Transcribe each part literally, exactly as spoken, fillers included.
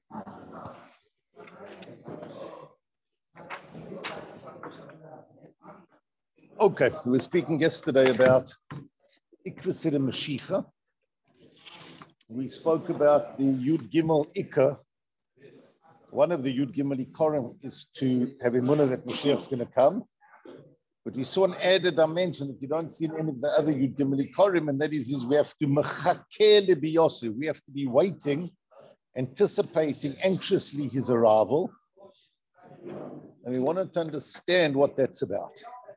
Okay, we were speaking yesterday about Ikvah Mashiach. We spoke about the Yud Gimel Ikka. One of the Yud Gimel Ikorim is to have emunah that Mashiach is going to come. But we saw an added dimension that you don't see in any of the other Yud Gimel Ikorim, and that is, is we have to mechakeh lebiyoseh. We have to be waiting, anticipating anxiously his arrival. And we wanted to understand what that's about.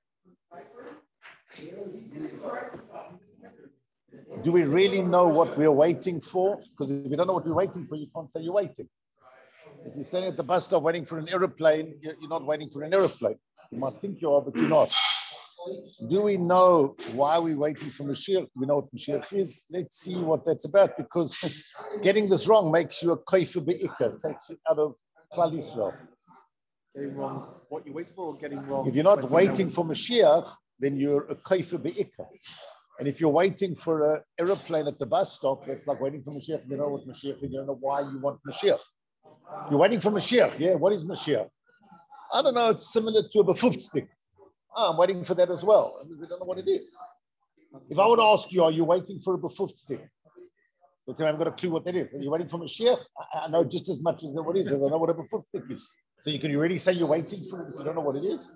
Do we really know what we're waiting for? Because if you don't know what we're waiting for, you can't say you're waiting. If you're standing at the bus stop waiting for an aeroplane, you're not waiting for an aeroplane. You might think you are, but you're not. Do we know why we're waiting for Mashiach? Do we know what Mashiach is? Let's see what that's about, because getting this wrong makes you a kofer be'ikah. It takes you out of Klal Yisrael. Getting wrong what you're waiting for, or getting wrong? If you're not waiting for Mashiach, then you're a kofer be'ikah. And if you're waiting for an aeroplane at the bus stop, that's like waiting for Mashiach. You know what Mashiach is. You don't know why you want Mashiach. You're waiting for Mashiach. Yeah, what is Mashiach? I don't know. It's similar to a befufft stick. Oh, I'm waiting for that as well. I mean, we don't know what it is. If I would ask you, are you waiting for a befufft stick? Okay, I've got a clue what that is. Are you waiting for Mashiach? I, I know just as much as what it is, as I know what a befufft stick is. So you can already say you're waiting for it if you don't know what it is?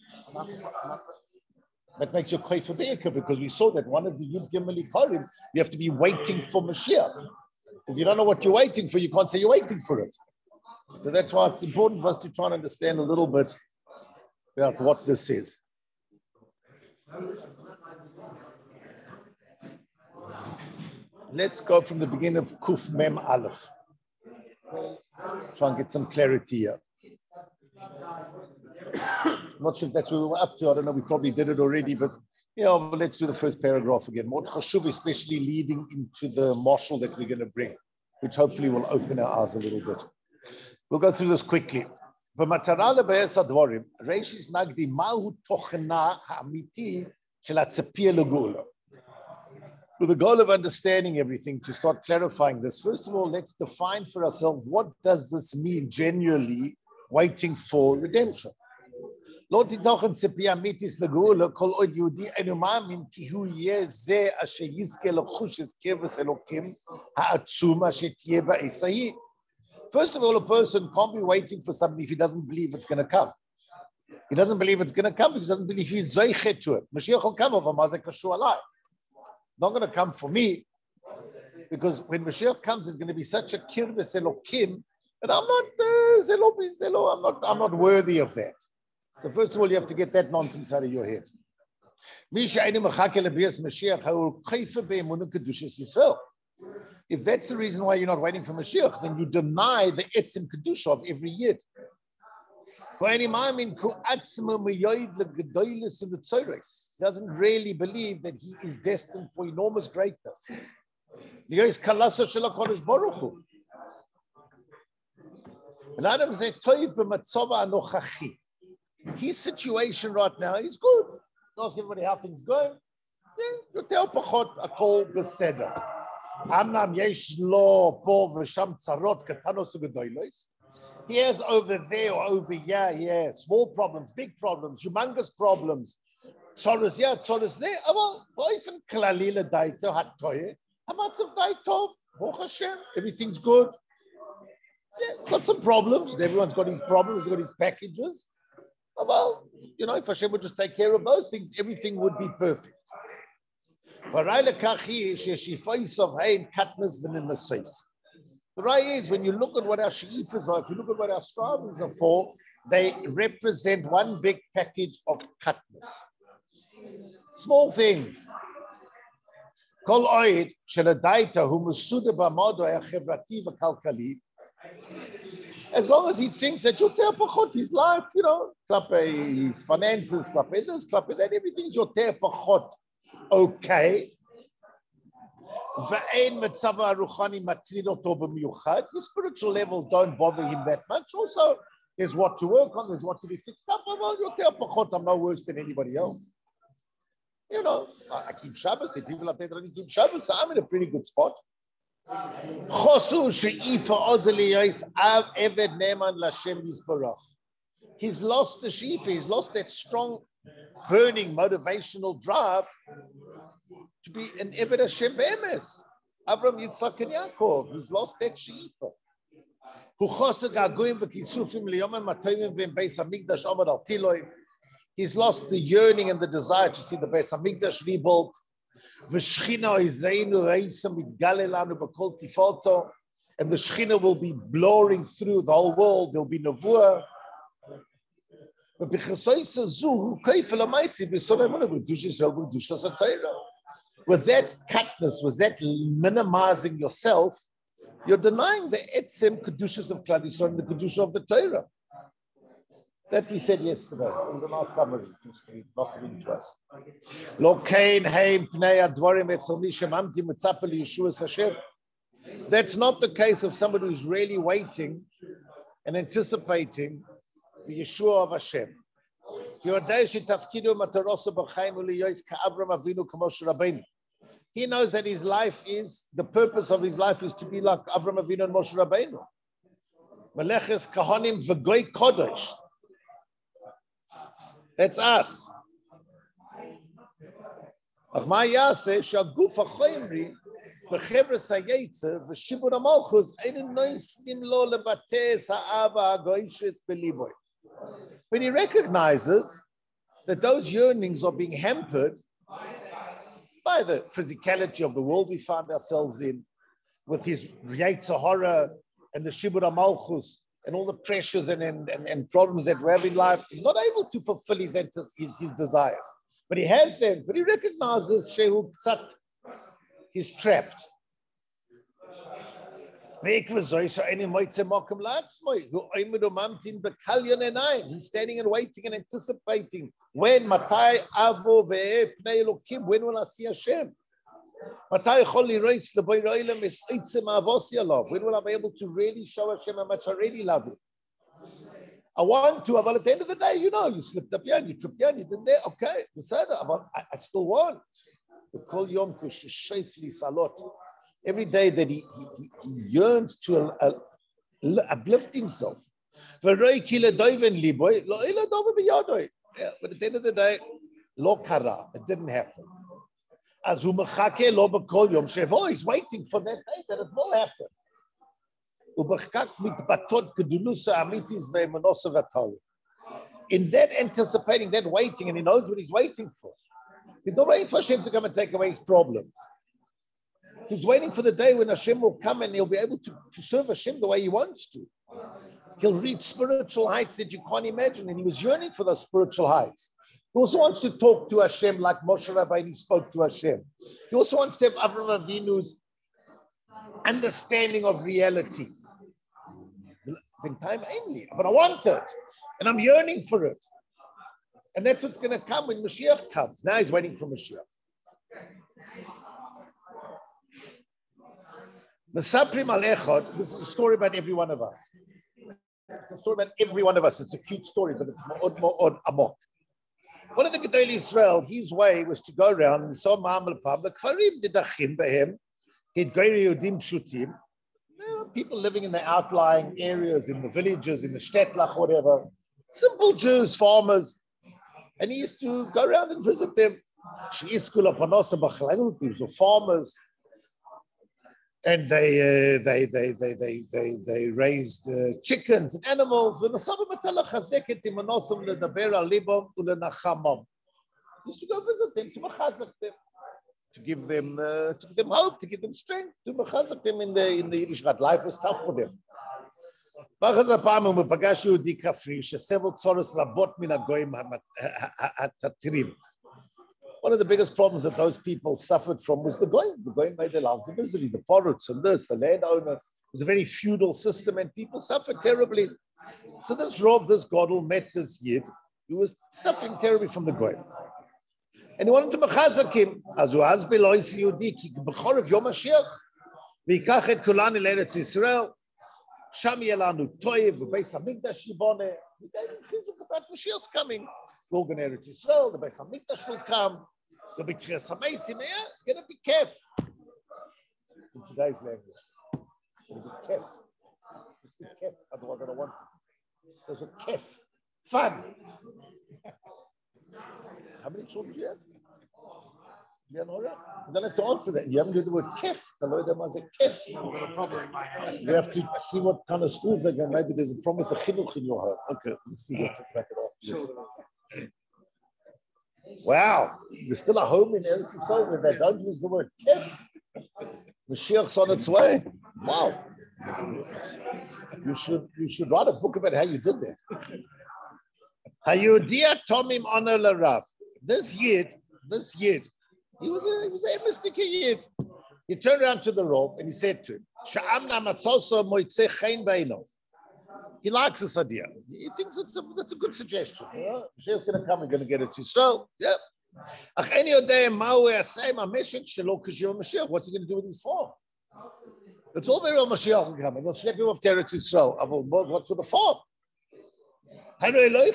That makes you kofer be'ikah, because we saw that one of the Yud Gimel Ikorim, you have to be waiting for Mashiach. If you don't know what you're waiting for, you can't say you're waiting for it. So that's why it's important for us to try and understand a little bit about what this is. Let's go from the beginning of Kuf Mem Aleph. Try and get some clarity here. I'm not sure if that's what we were up to. I don't know. We probably did it already, but yeah, you know, let's do the first paragraph again. More chashuv, especially leading into the marshal that we're going to bring, which hopefully will open our eyes a little bit. We'll go through this quickly. במטרה לבאס הדבורים, ראשיס נגדי מהו תוכנה האמיתי של הציפייה לגאולה. With the goal of understanding everything, to start clarifying this, first of all, let's define for ourselves, what does this mean generally, waiting for redemption? לא תתוכן ציפייה אמיתית לגאולה, כל עוד יהודי אינו מאמין כי הוא יהיה זה אשר יזכה לחוש את כבש אלוקים העצום אשר תהיה בעת ההיא. First of all, a person can't be waiting for something if he doesn't believe it's going to come. He doesn't believe it's going to come because he doesn't believe he's zoichet to it. Mashiach will come over, ma ze kashu alai. Not going to come for me, because when Mashiach comes, there's going to be such a kirves elokim that I'm not, uh, zelo, zelo, I'm not, I'm not worthy of that. So first of all, you have to get that nonsense out of your head. If that's the reason why you're not waiting for Mashiach, then you deny the etzim kedusha of every yid. He doesn't really believe that he is destined for enormous greatness. His situation right now is good. Ask everybody how things going. You tell pachot akol beseder. Amnam yesh lo po v'sham tzarot katanos u'gedolos. He has over there or over here, yeah, small problems, big problems, humongous problems. Tzoros here, tzoros there. Well, boyfen klalila daito hatoye. Hamatzav daitov, Baruch Hashem, everything's good. Yeah, got some problems. Everyone's got his problems. He's got his packages. Well, you know, if Hashem would just take care of those things, everything would be perfect. The right is, when you look at what our she'ifas are, if you look at what our strivings are for, they represent one big package of katnus. Small things. As long as he thinks that yoter pachot, his life, you know, klape his finances, klape this, klape that, everything's yoter pachot. Okay. His spiritual levels don't bother him that much. Also, there's what to work on, there's what to be fixed up. Well, yoter pachot, I'm no worse than anybody else. You know, I keep Shabbos. The people out there that don't keep Shabbos, so I'm in a pretty good spot. Chosu she'ifa ozeli av eved neman l'Hashem yisbarach. He's lost the she'ifa. He's lost that strong, burning, motivational drive to be an eved Hashem be'emes. Avram, Yitzchak, and Yaakov. He's lost that she'ifa. He's lost the yearning and the desire to see the Beis Hamikdash rebuilt. And the Shechina will be blowing through the whole world. There'll be Nevuah. With that cutness, with that minimizing yourself, you're denying the etzem kedushas of Klal Yisrael and the kedusha of the Torah. That we said yesterday in the last summary, just not reading to us. That's not the case of somebody who's really waiting and anticipating the Yeshua of Hashem. He knows that his life is, the purpose of his life is to be like Avram Avinu and Moshe Rabbeinu. Meleches Kahanim v'goy kodesh. That's us. Ach ma yaseh shaguf ha'choimri v'chevres ha'yetzer v'shibur ha'malchus einen noisnim lo lebates ha'ava ha'goishes beliboy. When he recognizes that those yearnings are being hampered by the physicality of the world we find ourselves in, with his Yetzer Hara and the Shibur HaMalchus and all the pressures and, and, and, and problems that we have in life, he's not able to fulfill his, his, his desires. But he has them, but he recognizes Shehu Ktsat, he's trapped. He's standing and waiting and anticipating. When Matai Avo ve'er pnei Elokim, when will I see Hashem? Matai chol lirois leboy ro'ilem es oitzem avosi alav. When will I be able to really show Hashem how much I really love Him? I want to, but at the end of the day, you know, you slipped up here, you tripped here, you did there. Okay, I, I still want. The kol yom kusheshefli salot. Every day that he, he, he yearns to uh, uh, uplift himself. Yeah, but at the end of the day, lo kara, it didn't happen. He's waiting for that day that it will happen. In that anticipating, that waiting, and he knows what he's waiting for. He's not waiting for Hashem to come and take away his problems. He's waiting for the day when Hashem will come and he'll be able to, to serve Hashem the way he wants to. He'll reach spiritual heights that you can't imagine, and he was yearning for those spiritual heights. He also wants to talk to Hashem like Moshe Rabbeinu spoke to Hashem. He also wants to have Avraham Avinu's understanding of reality. In time only, but I want it, and I'm yearning for it. And that's what's going to come when Mashiach comes. Now he's waiting for Mashiach. Mesaprim al echad. This is a story about every one of us. It's a story about every one of us. It's a cute story, but it's ma'od ma'od amok. One of the Gedolei Israel, his way was to go around and saw Ma'amel Pam, the Kfarim didachim behem, he'd go Yehudim Pshutim, people living in the outlying areas, in the villages, in the shtetl, whatever, simple Jews, farmers, and he used to go around and visit them. So farmers, and they uh, they, they they they they they raised uh, chickens and animals. He used to go visit them to machazak them, to give them uh, to give them hope, to give them strength, to machazak them in the in the Yiddish. Life was tough for them. One of the biggest problems that those people suffered from was the goyim. The goyim made their lives a misery. The poruts and this, the landowner, it was a very feudal system, and people suffered terribly. So this Rav, this Gadol, met this Yid who was suffering terribly from the goyim, and he wanted to mechazak him. Azu azbe lo isi Yehudi ki b'chorev Yom Mashiach v'yikach et kulan el Eretz Yisrael sham yelanu toyev v'beis hamikdash yiboneh. He gave him chizuk about Mashiach's coming. We're going to Eretz Yisrael. The Beis Hamikdash will come. There'll be Tchias HaMeisim. Yeah, it's going to be kef. in today's language. It was a kef. Just be kef, otherwise I don't want it. So it's a kef. Fun. How many children do you have? You don't have to answer that. You haven't heard the word kef. Hello, there was a kef. You have to see what kind of schools they're going. Maybe there's a problem with the chinuch in your home. Okay, let's see. We'll talk about it afterwards. Wow, there's still a home in Eretz Yisrael where they don't use the word kef. Mashiach's on its way. Wow. You should you should write a book about how you did that. Hayudia Tomim Honor Larav. This Yid, this Yid, he was a he was a mystic Yid. He turned around to the Rav and he said to him, Sha'amna matzoso moitzeh chein beinov. He likes this idea. He thinks it's a, that's a good suggestion. Yeah? Mashiach's going to come, we're going to get it to Yisrael. Yeah. What's he going to do with his farm? It's all very well Mashiach will come. He'll schlep him off to Eretz Yisrael. What's with the farm? He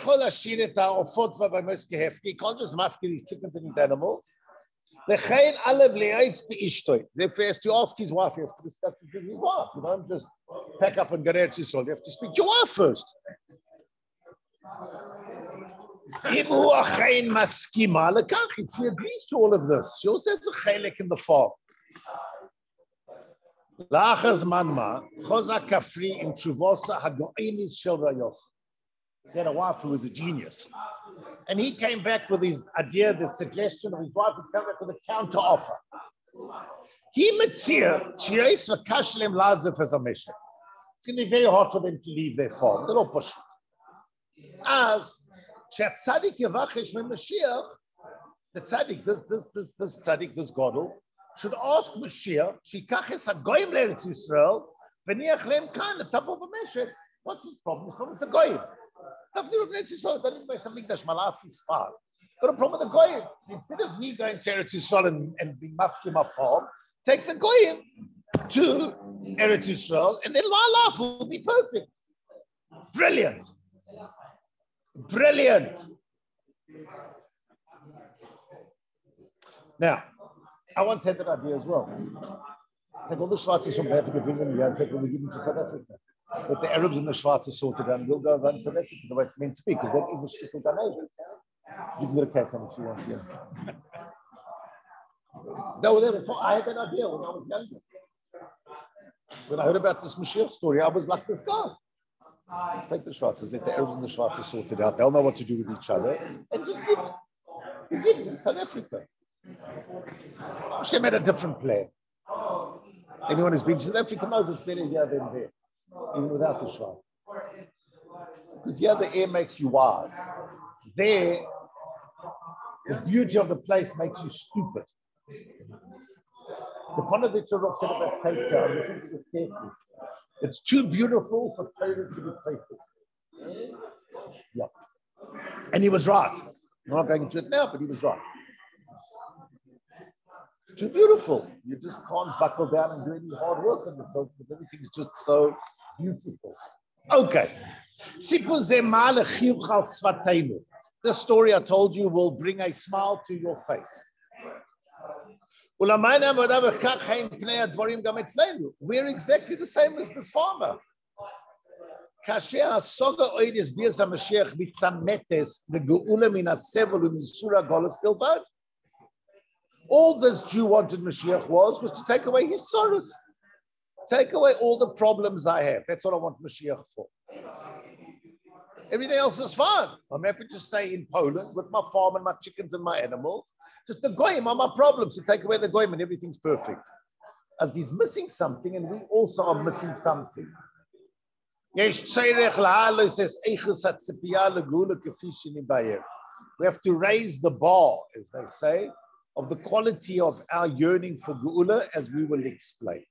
can't just mafkir his chickens and his animals. Therefore, he has to ask his wife. He has to discuss it with his wife. You don't just pack up and go to Eretz Yisrael. You have to speak to your wife first. If she agrees to all of this, she also has a chelek in the farm. He had a wife who was a genius. And he came back with his idea, this suggestion of his wife would come back with a counter offer. He mitzir, it's going to be very hard for them to leave their farm. They're all pushing. As Tzaddik Yevachesh Mashiach, the Tzaddik, this this this this Tzaddik, this Godel, should ask Mashiach, Shikach es hagoyim le'Eretz Yisrael, v'niach lehem kan l'tap of a meshek. What's his problem? His problem is the goyim. Definitely with Eretz Yisrael, don't even make something that's malaf is far. Got a problem with the goyim. Instead of me going to Eretz Yisrael and, and being mafkim my farm, take the goyim to Eretz Yisrael, and then my life will be perfect. Brilliant. Brilliant. Now, I once had that idea as well. Take all the Schwarzes from Africa, bring them here, and take all the Yidden to South Africa. But the Arabs and the Schwarzes sorted out, and we'll go run South Africa the way it's meant to be, because that is a shtickle donation. You can get a cat on if you want to. No, therefore, I had that idea when I was younger. When I heard about this Mashiach story, I was like this guy. Let's take the Schwarzes, let the Arabs and the Schwarzes sort it out. They'll know what to do with each other. And just give it. We did it in South Africa. Hashem had a different plan. Anyone who's been to South Africa knows it's better here than there, even without the Schwarz. Because here the air makes you wise. There, the beauty of the place makes you stupid. The Ponovitcher Rav said about Cape Town, listen to this carefully. It's too beautiful for Torah to be faithless. Yeah. And he was right. I'm not going into it now, but he was right. It's too beautiful. You just can't buckle down and do any hard work on yourself because everything's just so beautiful. Okay. The story I told you will bring a smile to your face. We're exactly the same as this farmer. All this Jew wanted Mashiach was, was to take away his sorrows. Take away all the problems I have. That's what I want Mashiach for. Everything else is fine. I'm happy to stay in Poland with my farm and my chickens and my animals. Just the goyim are my problems. To take away the goyim and everything's perfect. As he's missing something, and we also are missing something. We have to raise the bar, as they say, of the quality of our yearning for Geula, as we will explain.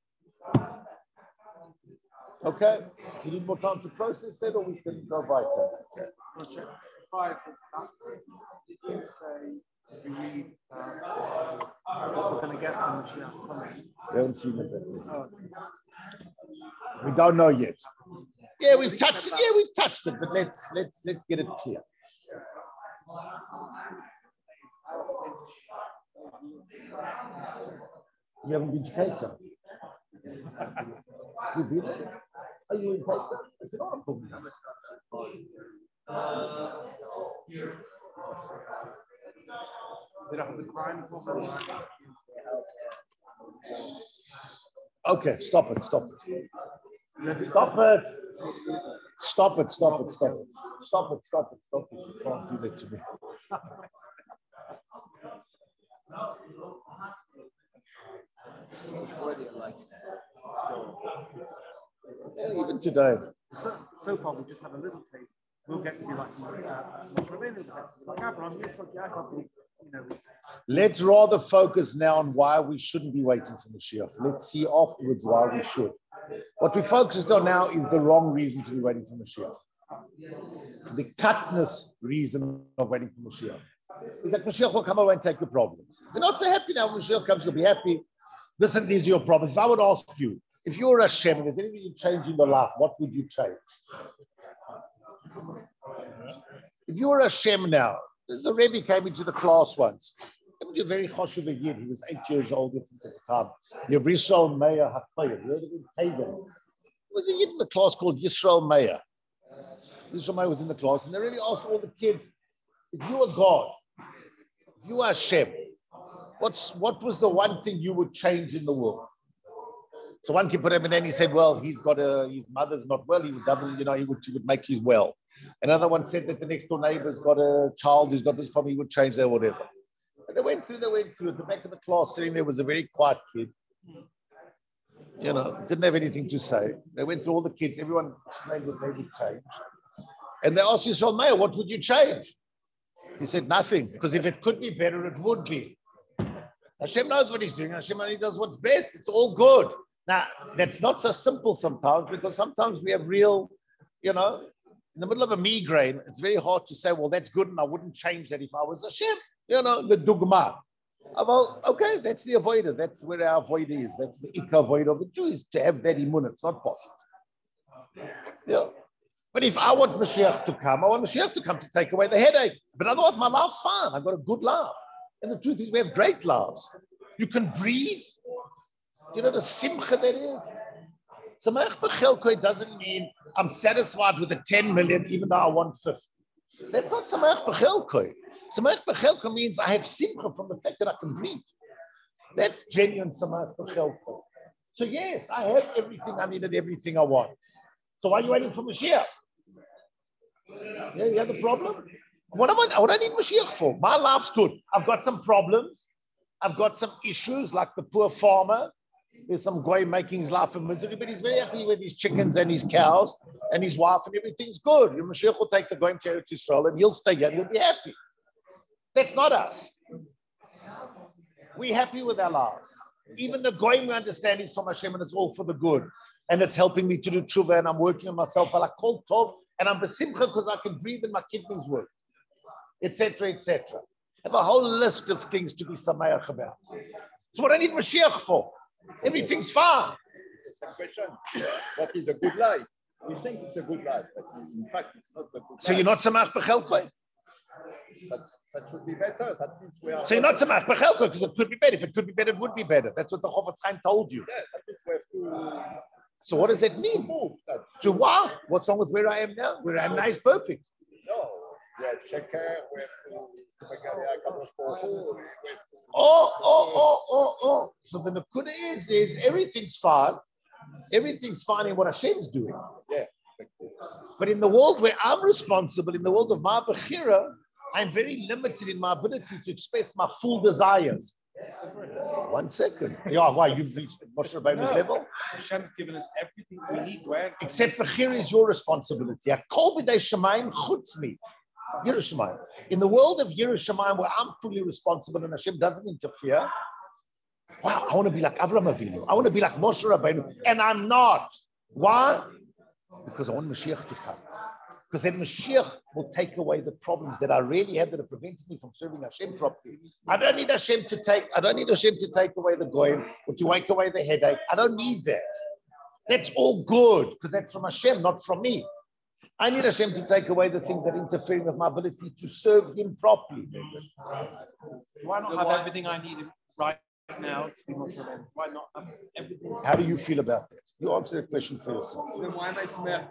Okay? You need more time to process that, or we can go by that? Okay. Prior to that, did you say we read uh, what we're going to get from Mashiach coming? We haven't seen it that way. Oh. We don't know yet. Yeah, we've touched it. Yeah, we've touched it, but let's let's let's get it clear. You haven't been to Cape Town. You did it? Are you in paper? It's not a problem. Did I have the crime problem? Okay, stop it, stop it. Stop it. Stop it, stop it, stop it. Stop it, stop it, stop it. You can't do that to me. Yeah, even today. So, so far, we just had a little taste. We'll get to be like Moshe Rabbeinu, like Abraham, Yitzchak, Yaakov, you know. Let's rather focus now on why we shouldn't be waiting for Mashiach. Let's see afterwards why we should. What we focused on now is the wrong reason to be waiting for Mashiach. The cutness reason of waiting for Mashiach is that Mashiach will come away and take your problems. You're not so happy now. When Mashiach comes, you'll be happy. This and these are your problems. If I would ask you, if you were Hashem and there's anything you change in your life, what would you change? If you were Hashem now, the Rebbe came into the class once. He was a very choshev yid. He was eight years old at the time. Yisrael Meir HaKoyim. You heard of him? Pagan. There was a yid in the class called Yisrael Meir. Yisrael Meir was in the class, and they really asked all the kids, if you were God, if you were Hashem, what's what was the one thing you would change in the world? So one kid put him in and he said, well, he's got a, his mother's not well. He would double, you know, he would, he would make his well. Another one said that the next door neighbor's got a child who's got this problem. He would change that, whatever. And they went through, they went through. At the back of the class, sitting there was a very quiet kid. You know, didn't have anything to say. They went through all the kids. Everyone explained what they would change. And they asked Yisrael Meir, what would you change? He said, nothing. Because if it could be better, it would be. Hashem knows what he's doing. Hashem only does what's best. It's all good. Now, that's not so simple sometimes, because sometimes we have real, you know, in the middle of a migraine, it's very hard to say, well, that's good, and I wouldn't change that if I was Hashem. You know, the dugma. Well, okay, that's the avoider. That's where our avoid is. That's the ikka avoid of a Jew, is to have that imun. It's not possible. Yeah. But if I want Mashiach to come, I want Mashiach to come to take away the headache. But otherwise, my life's fine. I've got a good life. And the truth is, we have great lives. You can breathe. Do you know the simcha that is? Sameach b'chelkoi doesn't mean I'm satisfied with the ten million even though I want fifty. That's not sameach b'chelkoi. Sameach b'chelkoi means I have simcha from the fact that I can breathe. That's genuine sameach b'chelkoi. So yes, I have everything I need and everything I want. So why are you waiting for Mashiach? Yeah, you have the problem? What am I, what do I need Mashiach for? My life's good. I've got some problems. I've got some issues like the poor farmer. There's some guy making his life a misery, but he's very happy with his chickens and his cows and his wife, and everything's good. Your Mashiach will take the goyim to Eretz Yisrael and he'll stay here and he'll be happy. That's not us. We're happy with our lives. Even the goyim we understand is from Hashem and it's all for the good. And it's helping me to do tshuva and I'm working on myself. I call tov and I'm besimcha because I can breathe and my kidneys work, et cetera, et cetera. I have a whole list of things to be samayach about. So what I need Mashiach for? Everything's fine. It's the same question. What is a good life? We think it's a good life, but in fact, it's not a good life. So you're not samach b'chelkoi? That, that would be better. That means we are. So you're not samach b'chelkoi because it could be better. If it could be better, it would be better. That's what the Chofetz Chaim told you. Yes, that means we have to. So what does that mean? Move that. To what? What's wrong with where I am now? Where I am now is perfect. No, we have sheker, we have to. Oh, oh, oh, oh, oh. So the Nakuda is, is everything's fine. Everything's fine in what Hashem's doing. Yeah. But in the world where I'm responsible, in the world of my Bechira, I'm very limited in my ability to express my full desires. One second. Yeah, why? You've reached Moshe Rabbeinu's level? Hashem's given us everything we need to answer. Except Bechira is your responsibility. Kol b'dei Shemayim chutz mi. Yerushalayim. In the world of Yerushalayim, where I'm fully responsible and Hashem doesn't interfere, wow, I want to be like Avraham Avinu. I want to be like Moshe Rabbeinu, and I'm not. Why? Because I want Mashiach to come. Because then Mashiach will take away the problems that I really have that are preventing me from serving Hashem properly. I don't need Hashem to take. I don't need Hashem to take away the goyim or to wake away the headache. I don't need that. That's all good because that's from Hashem, not from me. I need Hashem to take away the things that are interfering with my ability to serve Him properly. Do I not have everything I need right now to be Moshe Rabbeinu? Why not have everything? How do you feel about that? You answer that question for yourself. Then why am I smart?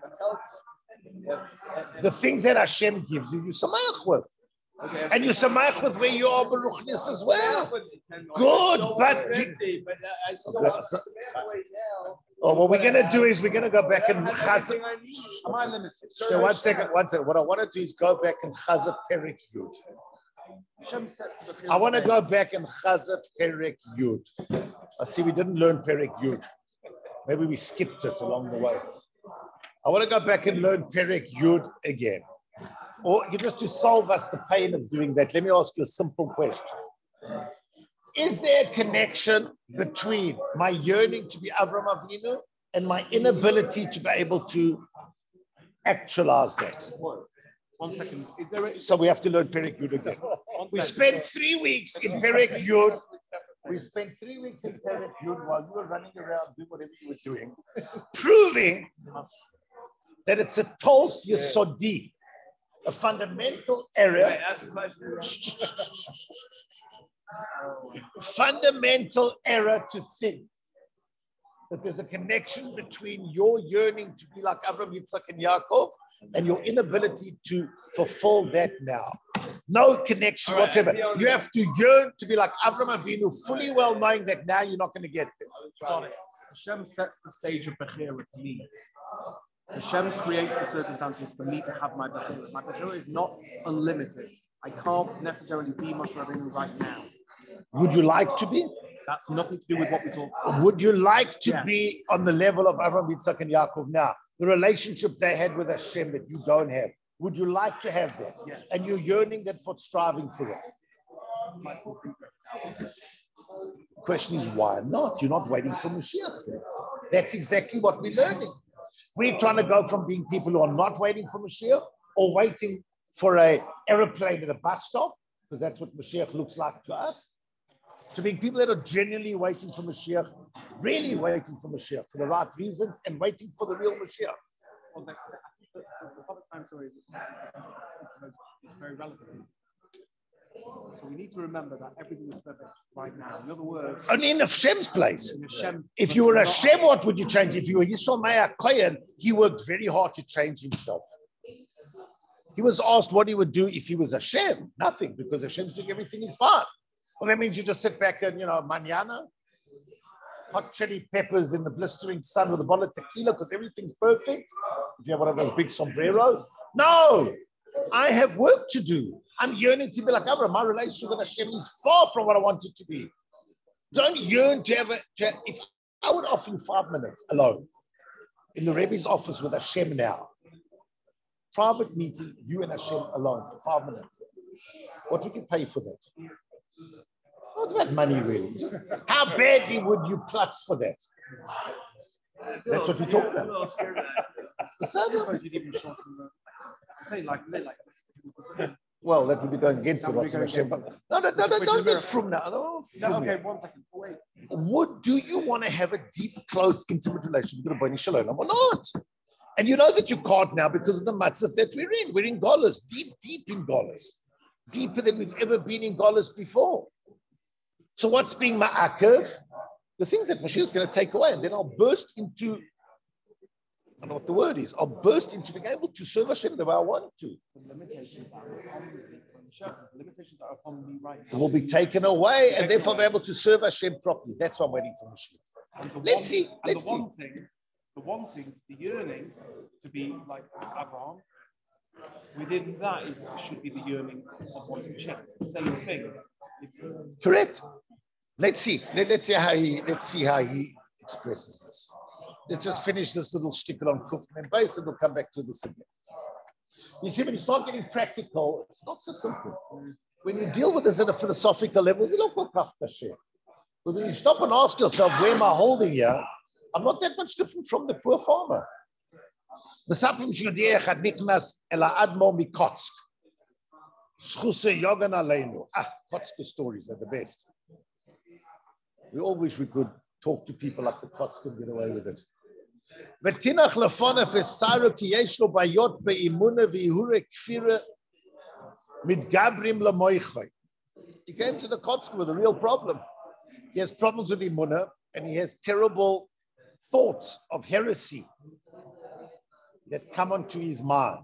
The things that Hashem gives you, you samach with. Okay. And you samach with where you are Baruchnis as well. Good, but... do- but I still Okay, want so- to right now. Oh, what we're going to do is we're going to go back and That's chazak. everything I need. Am I limited? So one second, one second. What I want to do is go back and chazak Perik Yud. Hashem says to the I want to Chilul go back and chazak Perik Yud. I see we didn't learn Perik Yud. Maybe we skipped it along the way. I want to go back and learn Perik Yud again. Or you just to solve us the pain of doing that, let me ask you a simple question. Is there a connection between my yearning to be Avram Avinu and my inability to be able to actualize that? One second. Is there a, So we have to learn Perik Yud again. one We second. spent three weeks in Perik Yud. We spent three weeks in Perik Yud while you were running around doing whatever you were doing, proving that it's a Tos Yesodi, a fundamental error. Wait, ask a question. Fundamental error to think that there's a connection between your yearning to be like Abraham, Yitzhak, and Yaakov and your inability to fulfill that now. No connection All right, whatsoever. be honest. You have to yearn to be like Abraham Avinu, fully well knowing that now you're not going to get there. Got it. Hashem sets the stage of Bechira for me. Hashem creates the circumstances for me to have my Bechira. My Bechira is not unlimited. I can't necessarily be Moshe Rabbeinu right now. Would you like to be? That's nothing to do with what we talked about. Would you like to Yeah. be on the level of Abraham, Yitzhak, and Yaakov now? The relationship they had with Hashem that you don't have. Would you like to have that? Yes. And you're yearning that for striving for it. Question is, why not? You're not waiting for Mashiach. That's exactly what we're learning. We're trying to go from being people who are not waiting for Mashiach or waiting for an aeroplane at a bus stop, because that's what Mashiach looks like to us, to being people that are genuinely waiting for Mashiach, really waiting for Mashiach for the right reasons and waiting for the real Mashiach. Well, the, the, the, the Father's time story is is very relevant. So we need to remember that everything is perfect right now. In other words, Only in Hashem's place. in Hashem, If you were Hashem, what would you change? If you were Yisrael Meir Kohen, he worked very hard to change himself. He was asked what he would do if he was Hashem. Nothing, because Hashem's doing everything is fine. Well, that means you just sit back and, you know, manana, hot chili peppers in the blistering sun with a bottle of tequila because everything's perfect. If you have one of those big sombreros. No, I have work to do. I'm yearning to be like Abraham. My relationship with Hashem is far from what I want it to be. Don't yearn to have a, to have, if I would offer you five minutes alone in the Rebbe's office with Hashem now, private meeting, you and Hashem alone for five minutes. What would you pay for that? Not it's about money, really. Just how badly would you plutz for that? That's what we talk about. suppose you'd even shorten the, say like, like, Well, that would be going against the That would be Ratzon going Hashem. against But no, no, no, no, Which don't is get very- from now. No, no, from okay, now. one second, wait. Would do you want to have a deep, close, intimate relationship with Rabbeinu Shalom or not? And you know that you can't now because of the matzah that we're in. We're in Golas, deep, deep in Golas, deeper than we've ever been in Golas before. So what's being ma'akev? The things that Mashiach is going to take away, and then I'll burst into, I don't know what the word is, I'll burst into being able to serve Hashem the way I want to. The limitations that are upon me, the limitations that are upon me right It now. will be taken away, and therefore be able to serve Hashem properly. That's why I'm waiting for Mashiach. And the Let's one, see, And let's the see. one thing, the one thing, the yearning to be like Abraham, within that is should be the yearning of wanting change. It's the same thing. It's, Correct. Let's see. Let, let's see how he. Let's see how he expresses this. Let's just finish this little shtickle on Kufr and base, and we'll come back to this again. You see, when you start getting practical, it's not so simple. When you deal with this at a philosophical level, it's not what Kafka. But when you stop and ask yourself, where am I holding here? I'm not that much different from the poor farmer. Mesaprim Shiyudiyah had niknas ela admo mikotsk. Schuse yogan aleinu. Ah, Kotske stories are the best. We all wish we could talk to people like the Kotsk and get away with it. V'tinach lefonef esaru ki yesh lo bayot be'imuna v'yihure kfira midgabrim lemoichai. He came to the Kotsk with a real problem. He has problems with Imunah, and he has terrible thoughts of heresy that come onto his mind.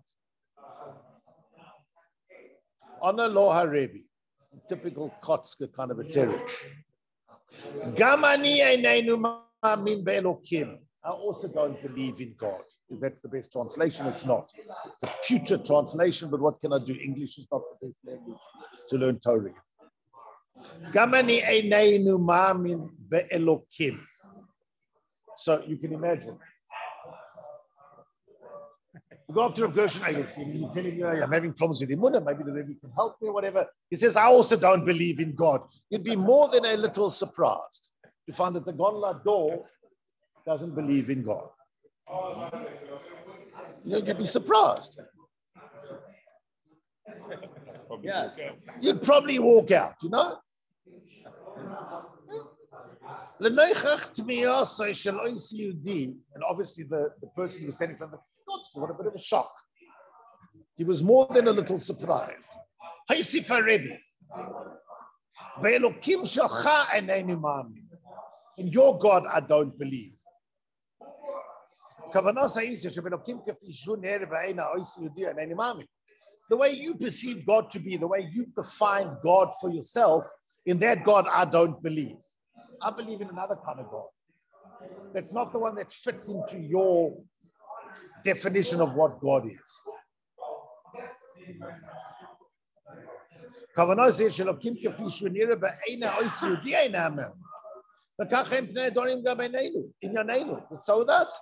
Honor lo harebi, typical Kotzker kind of a terrorist. Gamani einenu ma'amin be'elokim. I also don't believe in God. If that's the best translation, it's not. It's a future translation, but what can I do? English is not the best language to learn Torah. Gamani einenu ma'amin be'elokim. So you can imagine. You go after a Gershon Eigelstein, you're telling you, I'm having problems with Imunah, maybe the Rebbe can help me or whatever. He says, I also don't believe in God. You'd be more than a little surprised to find that the Gadol Hador doesn't believe in God. You'd be surprised. Yeah. You'd probably walk out, you know? And obviously the, the person who was standing in front of the God got a bit of a shock. He was more than a little surprised. In your God, I don't believe. The way you perceive God to be, the way you define God for yourself, in that God, I don't believe. I believe in another kind of God. That's not the one that fits into your definition of what God is. So with us,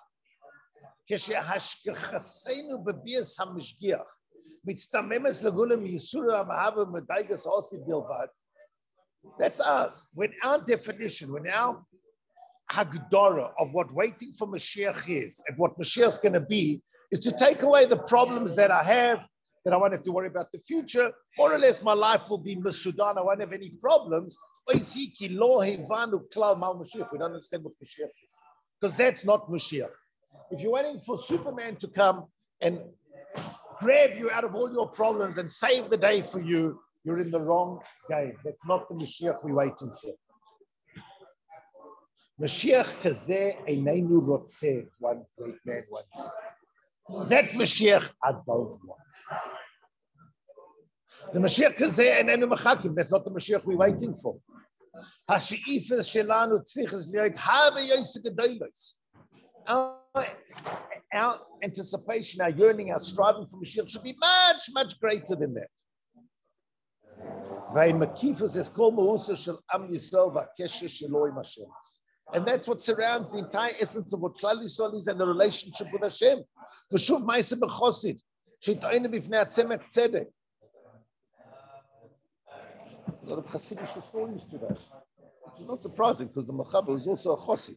that's us. When our definition, when our Hagdara of what waiting for Mashiach is and what Mashiach is going to be, is to take away the problems that I have, that I won't have to worry about the future. More or less, my life will be Masudan. I won't have any problems. We don't understand what Mashiach is, because that's not Mashiach. If you're waiting for Superman to come and grab you out of all your problems and save the day for you, you're in the wrong game. That's not the Mashiach we're waiting for. Mashiach kazeh einenu rotzeh, one great man once said. That Mashiach I don't want. The Mashiach kazeh einenu mechakim, that's not the Mashiach we're waiting for. Hashi'ifes shelanu tzichas li'ayt have yosek adolos. Our anticipation, our yearning, our striving for Mashiach should be much, much greater than that. And that's what surrounds the entire essence of what Klal Yisrael is and the relationship with Hashem. A lot of Hasidic stories to that. Which is not surprising because the Mechaber is also a Chassid.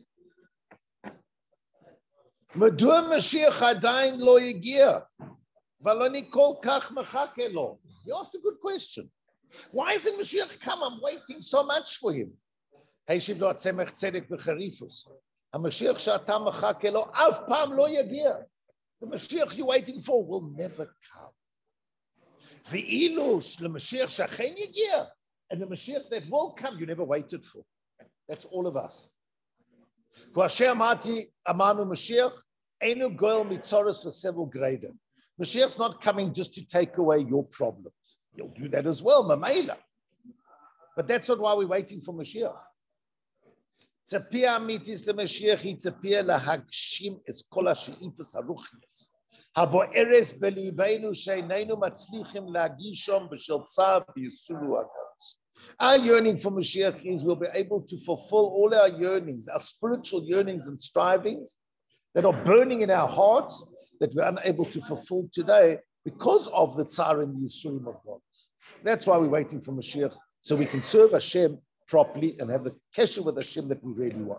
מדוע משיח עדיין לא הגיע? אבל אני כל כך מחכה לו. You asked a good question. Why isn't Mashiach come? I'm waiting so much for him. הישיב לו הצמח צדק בחריפוס. המשיח שאתה מחכה לו אף פעם לא יגיע. The Mashiach you're waiting for will never come. ואילו למשיח שאכן יגיע, and the Mashiach that will come, you never waited for. That's all of us. כאשר אמרתי, אמרנו משיח, אינו גואל מצורס וסבל גרידא. Mashiach's not coming just to take away your problems. He'll do that as well, mamela. But that's not why we're waiting for Mashiach. Tzapia amitis leMashiach hi tzapia lahagshim es kol ha'she'ifas haruchnis. Habo'eres belibeinu she'einenu matzlichim lagishom b'shel tzav v'yisulu hagos. Our yearning for Mashiach is we'll be able to fulfill all our yearnings, our spiritual yearnings and strivings that are burning in our hearts that we're unable to fulfill today because of the tsar and the Yisurim of God. That's why we're waiting for Mashiach, so we can serve Hashem properly and have the kesher with Hashem that we really want.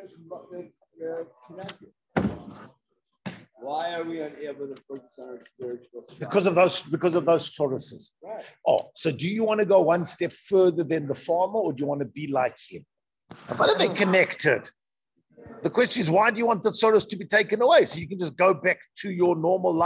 Why are we unable to focus on our spiritual strength? Because of those, because of those choruses. Right. Oh, so do you want to go one step further than the farmer, or do you want to be like him? What are they connected? The question is, why do you want the sorrows to be taken away? So you can just go back to your normal life.